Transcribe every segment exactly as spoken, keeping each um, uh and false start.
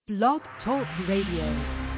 Blog Talk Radio.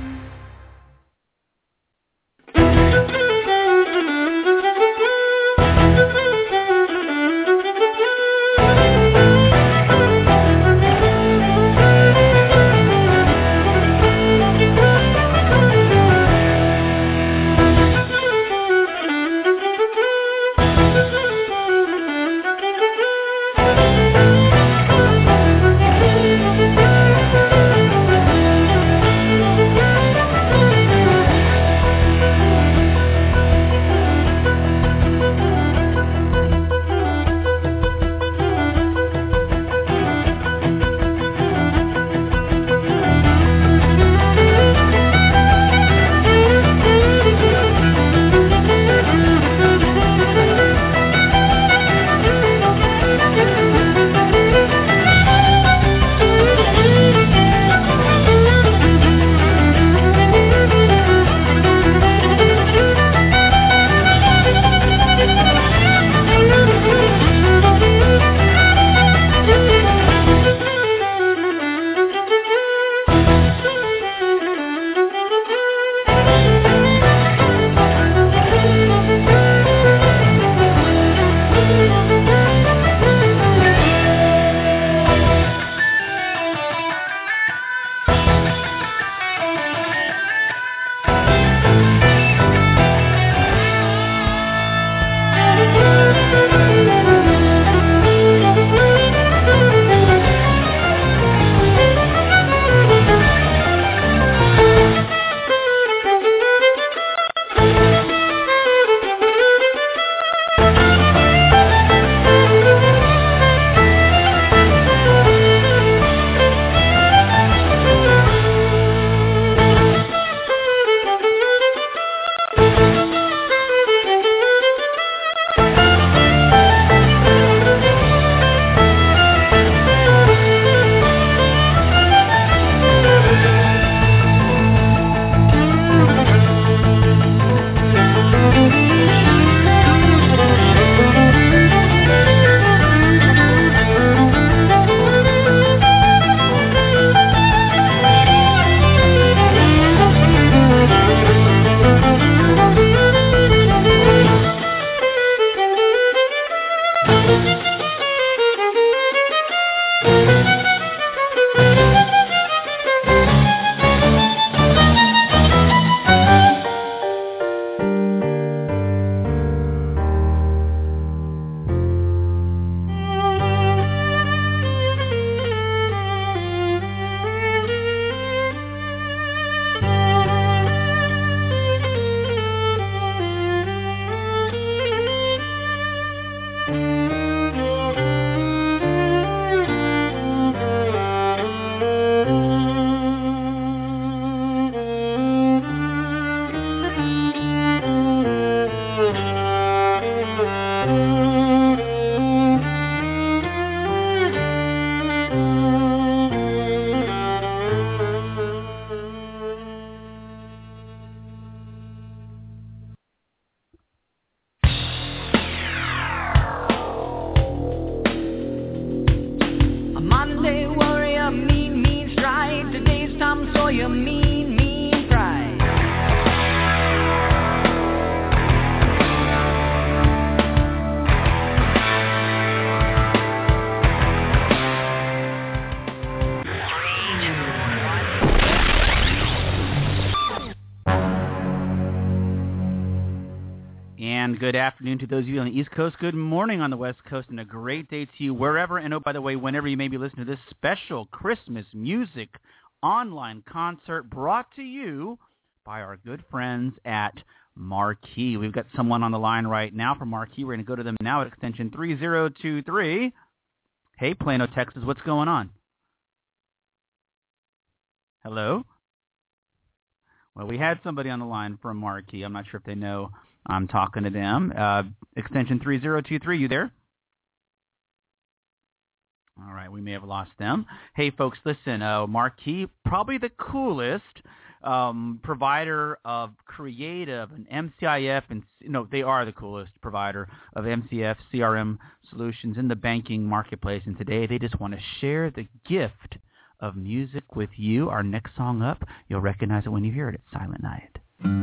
Good afternoon to those of you on the East Coast. Good morning on the West Coast, and a great day to you wherever, and oh, by the way, whenever you may be listening to this special Christmas music online concert brought to you by our good friends at Marquee. We've got someone on the line right now from Marquee. We're going to go to them now at extension three zero two three. Hey, Plano, Texas, what's going on? Hello? Well, we had somebody on the line from Marquee. I'm not sure if they know I'm talking to them. Uh, extension three zero two three, you there? All right, we may have lost them. Hey, folks, listen, uh, Marquee, probably the coolest um, provider of creative and M C I F, and no, they are the coolest provider of M C F, C R M solutions in the banking marketplace. And today they just want to share the gift of music with you. Our next song up, you'll recognize it when you hear it. It's Silent Night.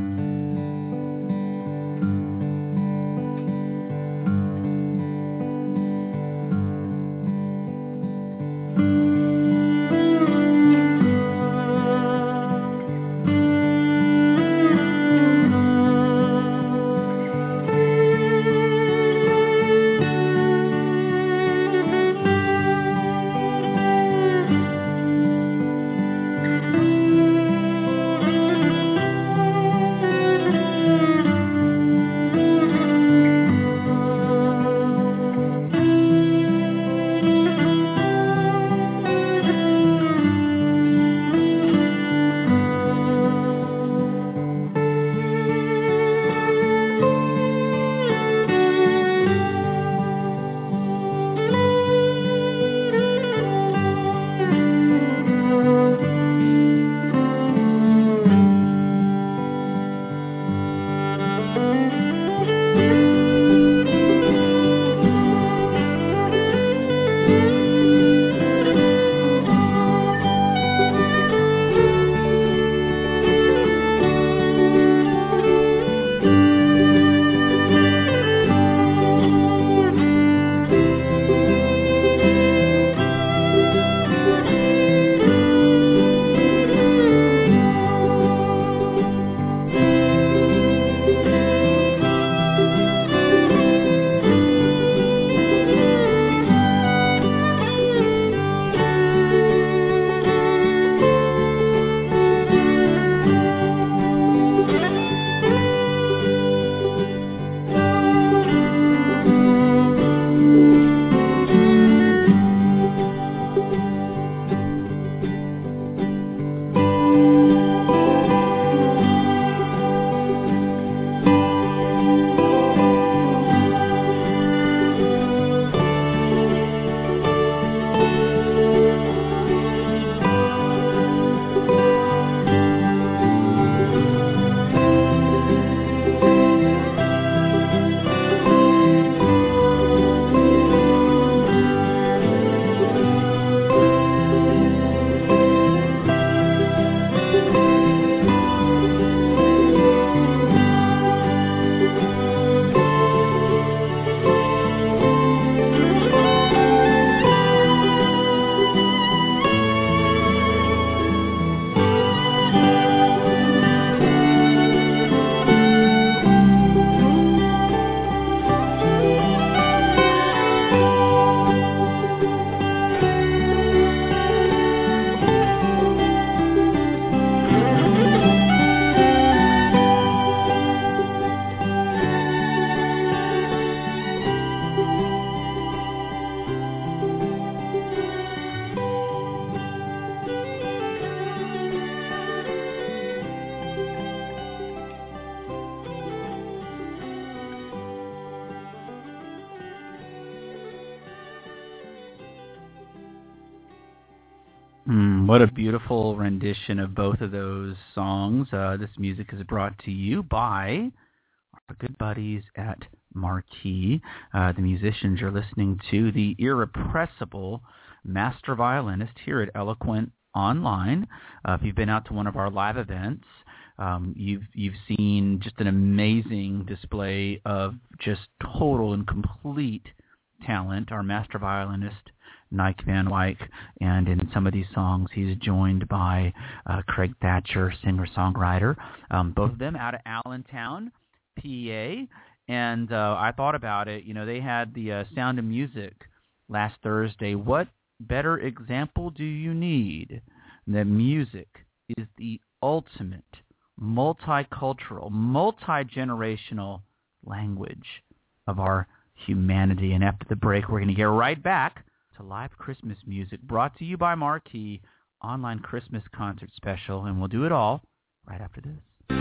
Mm, what a beautiful rendition of both of those songs. Uh, this music is brought to you by our good buddies at Marquee. Uh, the musicians you're listening to, the irrepressible master violinist here at Eloquent Online. Uh, if you've been out to one of our live events, um, you've you've seen just an amazing display of just total and complete talent. Our master violinist, Nike Van Wyk, and in some of these songs he's joined by uh, Craig Thatcher, singer-songwriter, um, both of them out of Allentown, P A, and uh, I thought about it. You know, they had the uh, Sound of Music last Thursday. What better example do you need that music is the ultimate multicultural, multi-generational language of our humanity? And after the break, we're going to get right back to live Christmas music brought to you by Marquee, online Christmas concert special, and we'll do it all right after this.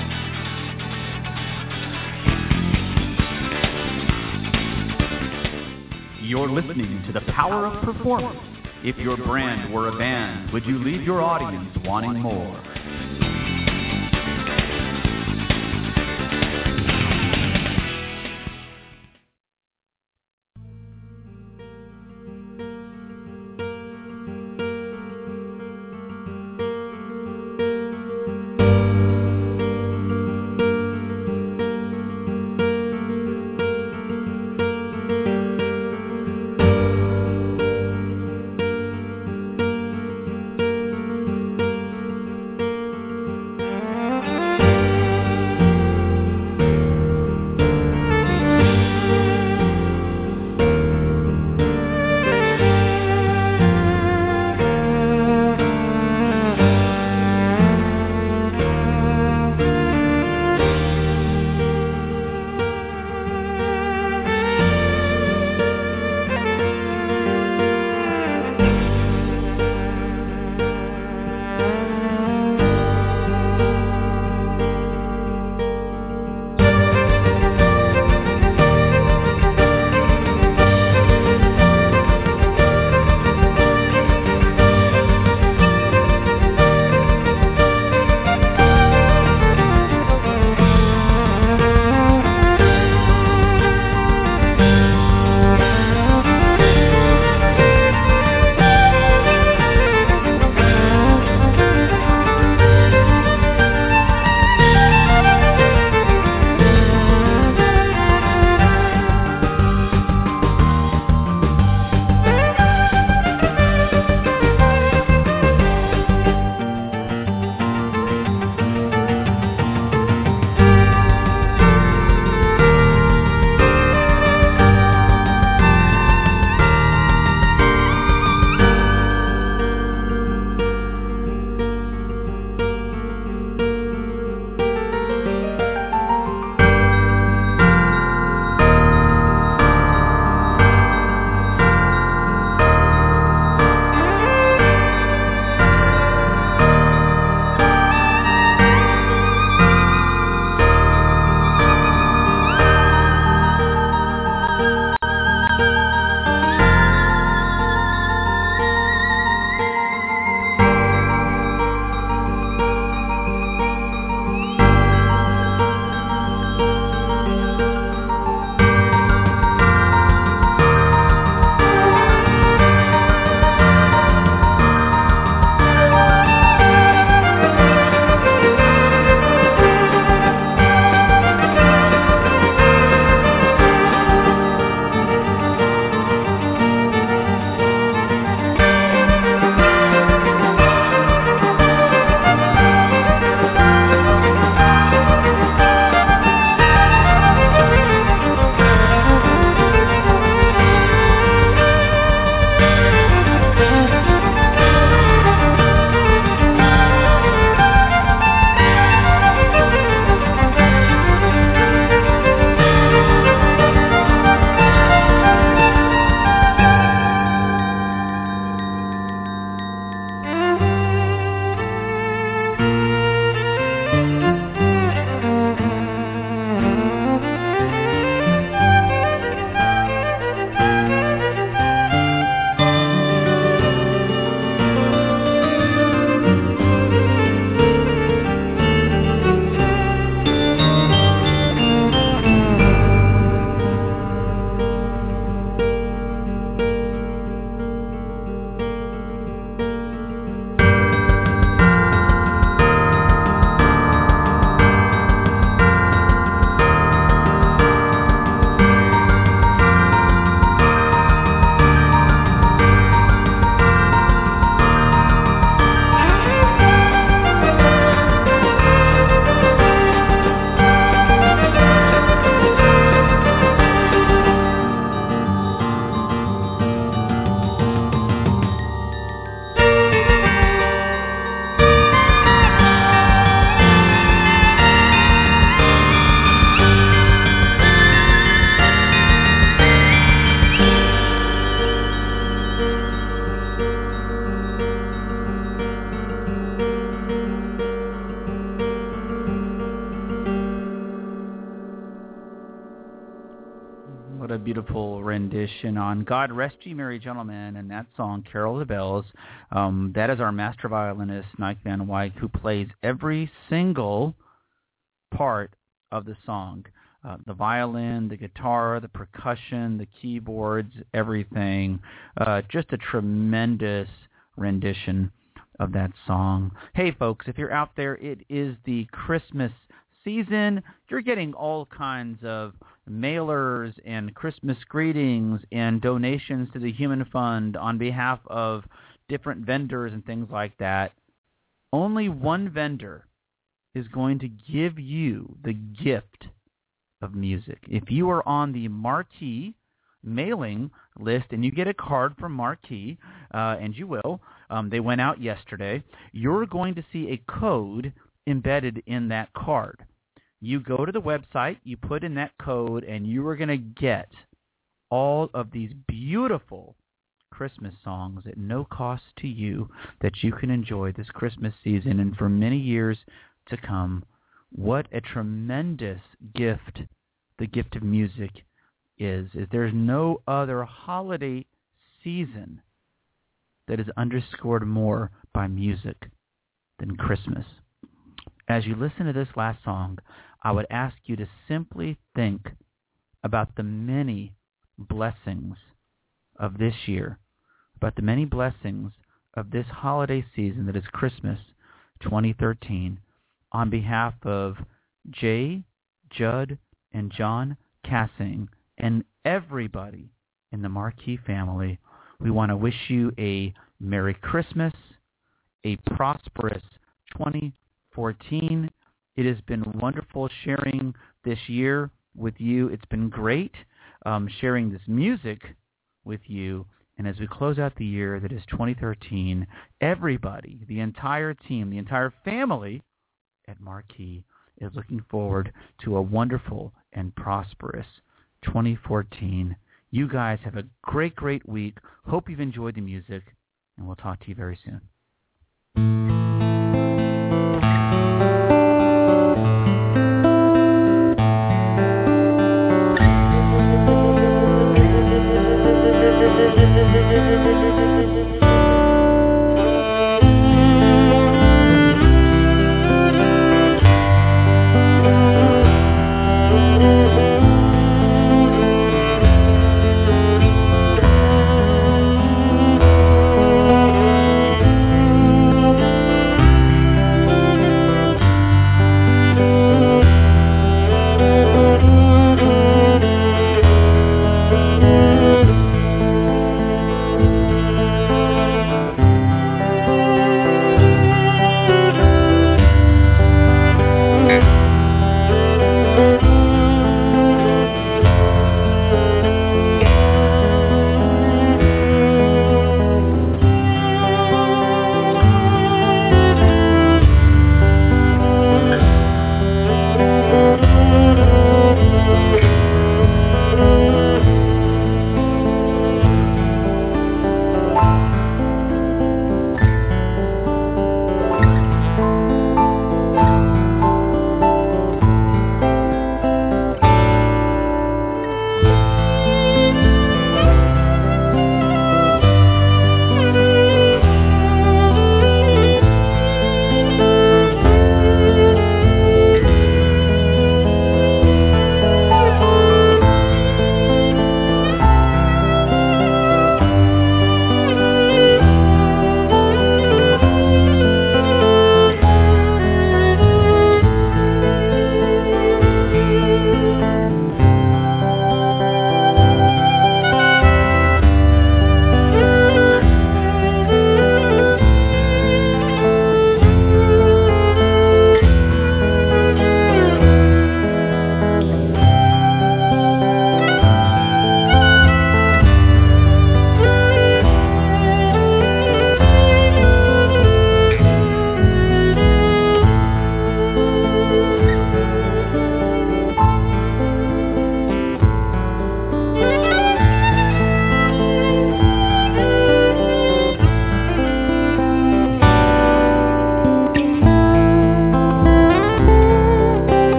You're listening to the Power of Performance. If your brand were a band, would you leave your audience wanting more? beautiful rendition on God Rest Ye Merry Gentlemen, and that song, Carol of the Bells. Um, that is our master violinist, Mike Van Wyk, who plays every single part of the song. Uh, the violin, the guitar, the percussion, the keyboards, everything. Uh, just a tremendous rendition of that song. Hey, folks, if you're out there, it is the Christmas season. You're getting all kinds of mailers and Christmas greetings and donations to the Human Fund on behalf of different vendors and things like that. Only one vendor is going to give you the gift of music. If you are on the Marquee mailing list and you get a card from Marquee, uh, and you will, um, they went out yesterday, you're going to see a code embedded in that card. You go to the website, you put in that code, and you are going to get all of these beautiful Christmas songs at no cost to you that you can enjoy this Christmas season and for many years to come. What a tremendous gift the gift of music is. is there's no other holiday season that is underscored more by music than Christmas. As you listen to this last song, I would ask you to simply think about the many blessings of this year, about the many blessings of this holiday season that is Christmas twenty thirteen, on behalf of Jay, Judd, and John Cassing, and everybody in the Marquee family. We want to wish you a Merry Christmas, a prosperous twenty fourteen. It has been wonderful sharing this year with you. It's been great um, sharing this music with you. And as we close out the year that is twenty thirteen, everybody, the entire team, the entire family at Marquee is looking forward to a wonderful and prosperous twenty fourteen. You guys have a great, great week. Hope you've enjoyed the music, and we'll talk to you very soon.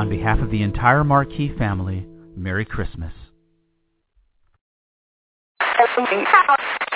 On behalf of the entire Marquis family, Merry Christmas.